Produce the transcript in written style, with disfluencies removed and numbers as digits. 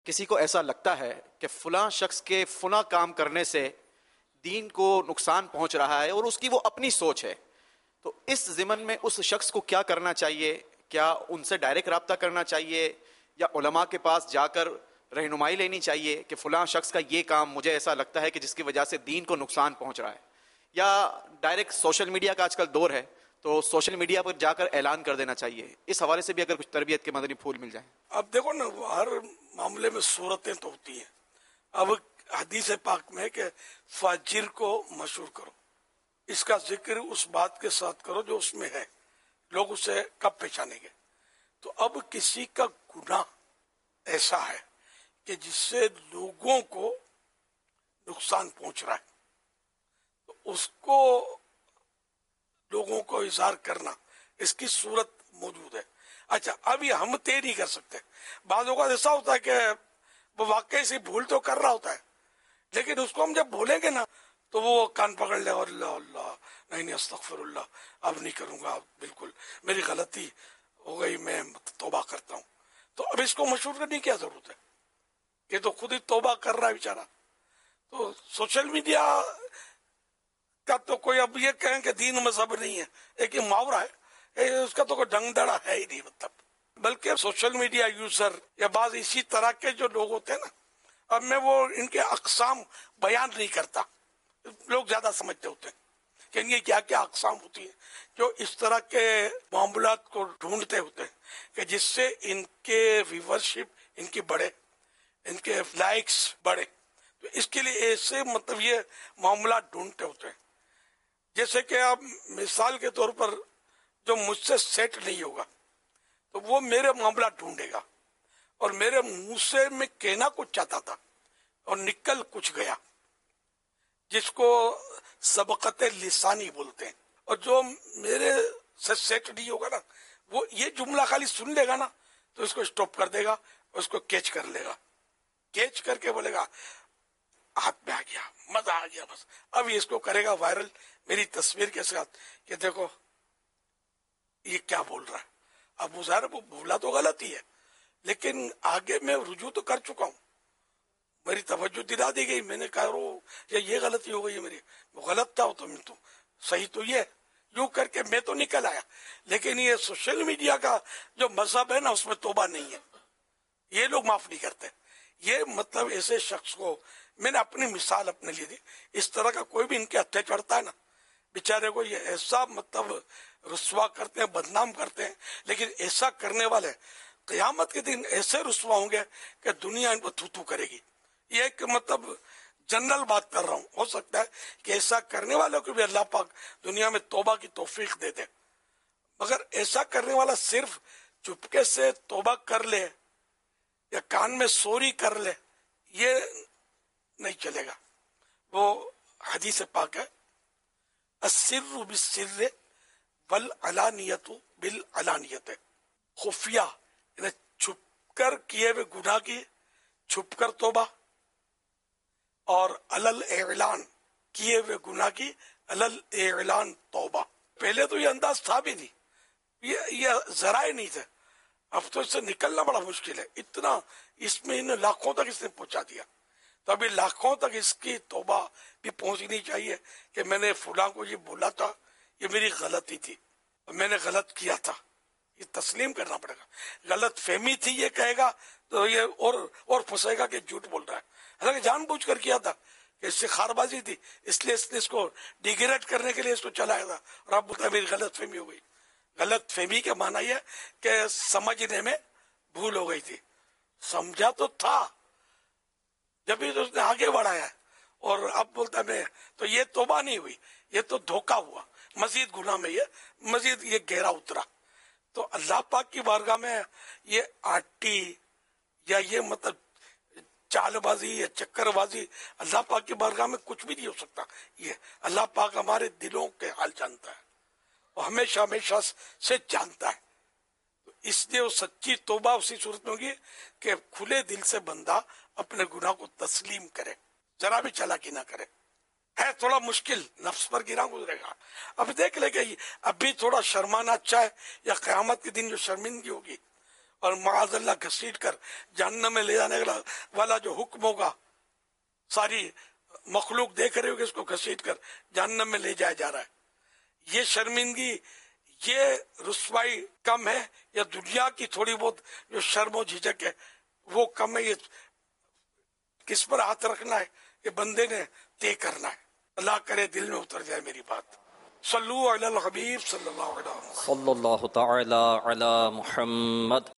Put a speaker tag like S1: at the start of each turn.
S1: کسی کو ایسا لگتا ہے کہ فلاں شخص کے فلاں کام کرنے سے دین کو نقصان پہنچ رہا ہے اور اس کی وہ اپنی سوچ ہے، تو اس ضمن میں اس شخص کو کیا کرنا چاہیے؟ کیا ان سے ڈائریکٹ رابطہ کرنا چاہیے یا علماء کے پاس جا کر رہنمائی لینی چاہیے کہ فلاں شخص کا یہ کام مجھے ایسا لگتا ہے کہ جس کی وجہ سے دین کو نقصان پہنچ رہا ہے؟ یا ڈائریکٹ سوشل میڈیا کا آج کل دور ہے تو سوشل میڈیا پر جا کر اعلان کر دینا چاہیے؟ اس حوالے سے بھی اگر کچھ تربیت کے مدنی پھول مل جائیں۔
S2: اب دیکھو نا، ہر معاملے میں صورتیں تو ہوتی ہیں۔ اب حدیث پاک میں ہے کہ فاجر کو مشہور کرو، اس کا ذکر اس بات کے ساتھ کرو جو اس میں ہے، لوگ اسے کب پہچانیں گے؟ تو اب کسی کا گناہ ایسا ہے کہ جس سے لوگوں کو نقصان پہنچ رہا ہے، تو اس کو لوگوں کو اظہار کرنا، اس کی صورت موجود ہے۔ اچھا، اب یہ ہم طے نہیں کر سکتے۔ بعض اوقات ایسا ہوتا ہے کہ وہ واقعی سے بھول تو کر رہا ہوتا ہے، لیکن اس کو ہم جب بولیں گے نا تو وہ کان پکڑ لے اور اللہ اللہ، نہیں استغفر اللہ، اب نہیں کروں گا، بالکل میری غلطی ہو گئی، میں توبہ کرتا ہوں۔ تو اب اس کو مشہور کرنے کی کیا ضرورت ہے؟ یہ تو خود ہی توبہ کر رہا ہے بیچارہ۔ تو سوشل میڈیا کا تو کوئی اب یہ کہیں کہ دین مذہب نہیں ہے، ایک یہ محاورہ ہے، اس کا تو کوئی ڈنگ دڑا ہے ہی نہیں۔ مطلب بلکہ سوشل میڈیا یوزر یا بعض اسی طرح کے جو لوگ ہوتے ہیں نا، اب میں وہ ان کے اقسام بیان نہیں کرتا، لوگ زیادہ سمجھتے ہوتے ہیں کہ یہ کیا کیا اقسام ہوتی ہیں جو اس طرح کے معاملات کو ڈھونڈتے ہوتے ہیں کہ جس سے ان کے ویورشپ ان کی بڑھے، ان کے لائکس بڑھے۔ تو اس کے لیے ایسے مطلب یہ معاملات ڈھونڈتے ہوتے ہیں۔ جیسے کہ اب مثال کے طور پر جو مجھ سے سیٹ نہیں ہوگا تو وہ میرے معاملات ڈھونڈے گا، اور میرے منہ سے میں کہنا کچھ چاہتا تھا اور نکل کچھ گیا، جس کو سبقت لسانی بولتے ہیں۔ اور جو میرے سے سیٹ نہیں ہوگا نا، وہ یہ جملہ خالی سن لے گا نا تو اس کو سٹاپ کر دے گا، اس کو کیچ کر لے گا، کیچ کر کے بولے گا ہاتھ میں آ گیا، مزہ آ گیا، بس اب یہ اس کو کرے گا وائرل میری تصویر کے ساتھ کہ دیکھو یہ کیا بول رہا ہے۔ اب وہ ظاہر وہ بولا تو غلط ہی ہے، لیکن آگے میں رجوع تو کر چکا ہوں، میری توجہ دلا دی گئی، میں نے کہا یہ غلطی ہو گئی ہے میری، وہ غلط تھا تو صحیح تو یہ یوں کر کے میں تو نکل آیا۔ لیکن یہ سوشل میڈیا کا جو مذہب ہے نا، اس میں توبہ نہیں ہے، یہ لوگ معاف نہیں کرتے۔ یہ مطلب ایسے شخص کو میں نے اپنی مثال اپنے لیے دی، اس طرح کا کوئی بھی ان کے ہتھے چڑھتا ہے نا، بیچارے کو یہ ایسا مطلب رسوا کرتے ہیں، بدنام کرتے ہیں، لیکن ایسا کرنے والے قیامت کے دن ایسے رسوا ہوں گے کہ دنیا ان کو تھو تھو کرے گی۔ یہ ایک مطلب جنرل بات کر رہا ہوں، ہو سکتا ہے کہ ایسا کرنے والوں کو بھی اللہ پاک دنیا میں توبہ کی توفیق دے دے، مگر ایسا کرنے والا صرف چپکے سے توبہ کر لے یا کان میں سوری کر لے، یہ نہیں چلے گا۔ وہ حدیث پاک ہے، السر بالسر والعلانیت بالعلانیت، خفیہ یعنی چھپ کر کیے ہوئے گناہ کی چھپ کر توبہ، اور علل اعلان کیے ہوئے گناہ کی علل اعلان توبہ۔ پہلے تو یہ انداز تھا بھی نہیں، یہ ذرائع نہیں تھے، اب تو اس سے نکلنا بڑا مشکل ہے، اتنا اس میں انہیں لاکھوں تک اس نے پہنچا دیا۔ تو ابھی لاکھوں تک اس کی توبہ بھی پہنچنی چاہیے کہ میں نے فلاں کو یہ بولا تھا، یہ میری غلطی تھی، میں نے غلط کیا تھا، یہ تسلیم کرنا پڑے گا۔ غلط فہمی تھی یہ کہے گا تو یہ اور پھنسے گا کہ جھوٹ بول رہا ہے، حالانکہ جان بوجھ کر کیا تھا کہ اس سے خار بازی تھی، اس لیے اس نے اس کو ڈیگریڈ کرنے کے لیے اس کو چلایا تھا، اور اب بولتا ہے میری غلط فہمی ہو گئی۔ غلط فہمی کا معنی یہ کہ سمجھنے میں بھول ہو گئی تھی، سمجھا تو تھا جبھی تو اس نے آگے بڑھایا ہے، اور اب بولتا ہے میں تو یہ توبہ نہیں ہوئی، یہ تو دھوکہ ہوا، مزید گناہ میں یہ مزید یہ گہرا اترا۔ تو اللہ پاک کی بارگاہ میں یہ آٹی یا یہ مطلب چال بازی یا چکر بازی اللہ پاک کی بارگاہ میں کچھ بھی نہیں ہو سکتا۔ یہ اللہ پاک ہمارے دلوں کے حال جانتا ہے، وہ ہمیشہ ہمیشہ سے جانتا ہے۔ اس لیے وہ سچی توبہ اسی صورت میں ہوگی کہ کھلے دل سے بندہ اپنے گناہ کو تسلیم کرے، ذرا بھی چالاکی نہ کرے۔ ہے تھوڑا مشکل، نفس پر گرا گزرے گا، اب دیکھ لے گا، اب بھی تھوڑا شرمانا اچھا ہے، یا قیامت کے دن جو شرمندگی ہوگی اور معاذ اللہ گھسیٹ کر جہنم میں لے جانے والا جو حکم ہوگا، ساری مخلوق دیکھ رہے ہو کہ اس کو گھسیٹ کر جہنم میں لے جایا جا رہا ہے، یہ شرمندگی، یہ رسوائی کم ہے یا دنیا کی تھوڑی بہت جو شرم و جھجک ہے وہ کم ہے؟ یہ کس پر ہاتھ رکھنا ہے؟ یہ بندے نے طے کرنا ہے. اللہ کرے دل میں اتر جائے میری بات. صلو علی الحبیب صلی اللہ علیہ وسلم.
S3: صلی اللہ تعالی علی محمد.